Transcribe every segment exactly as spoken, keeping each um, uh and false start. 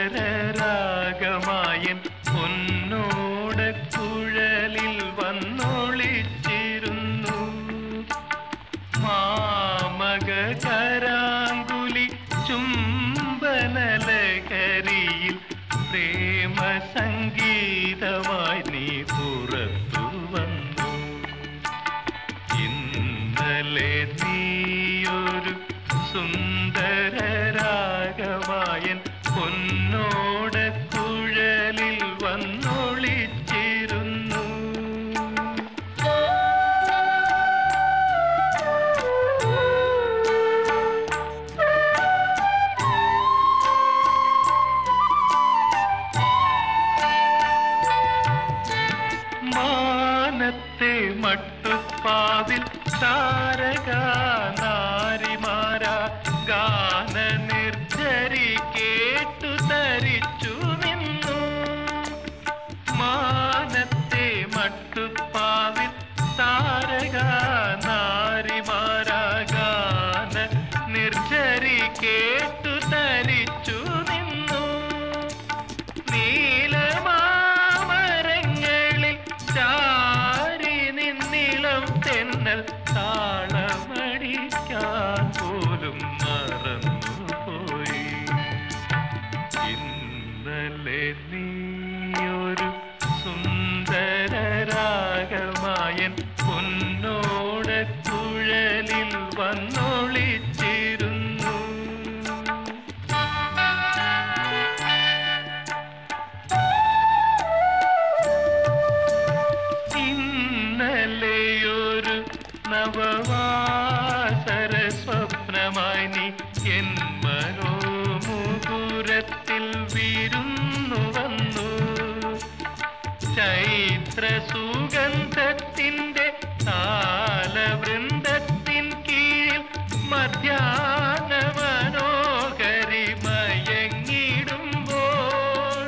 സുന്ദരരാഗമായൻ പൊന്നോട കുഴലിൽ വന്നൊളിച്ചിരുന്നു. മാമക കരാങ്കുലി ചുംബനലഹരിയിൽ പ്രേമ സംഗീതമായി നീ പുറത്തു വന്നു. ഇന്നലെ നീയൊരു സുന്ദരരാഗമായൻ പൊന്നോട കുഴലിൽ വന്നൊളിച്ചിരുന്നു. മാനത്തെ മട്ടുപ്പാവിൽ താരകാ നാരിമാരാ ഗാന നിർജരി കേട്ടു തരിച്ചു നിന്നു. മാനത്തെ മട്ടുപ്പാവിൽ താരകാ നാരിമാരാ ഗാന നിർജരി കേട്ടു തരിച്ചു നിന്നു. നീലമാമരങ്ങളിൽ ചാരി നിന്നിളം തെന്നൽ താളമടിക്കാൻ പോലും മറന്നുപോയി. ഇന്നലെ നീയൊരു സുന്ദരരാഗമായൻ പൊന്നോട കുഴലിൽ വന്നൊളിച്ചിരുന്നു. ഇന്നലെയൊരു നവവാസര സ്വപ്നമായി നീ എൻ മനോമുകുരത്തിൽ വിരുന്നു വന്നു. ചൈത്ര സുഗന്ധത്തിൻ്റെ താലവൃന്ദത്തിൻ കീഴിൽ മധ്യാഹ്ന മനോഹരി മയങ്ങിടുമ്പോൾ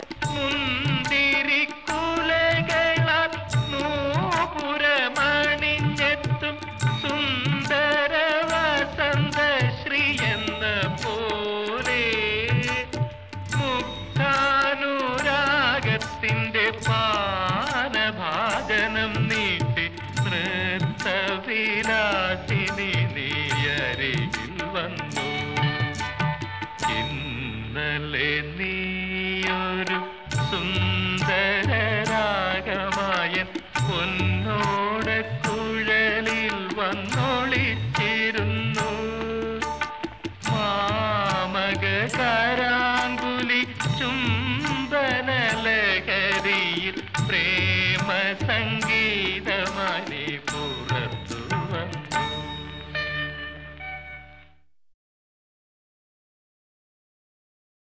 മുന്തിരിക്കുലകളാൽ നൂപുരമണിഞ്ഞെത്തും സുന്ദര വസന്ത ശ്രീ എന്ന പോലെ മുക്താനുരാഗത്തിൻ്റെ പാനഭാജനം നീട്ടി നൃത്തവിലാസിനി നീയരികിൽ വന്നു. ഇന്നലെ നീയൊരു സുന്ദര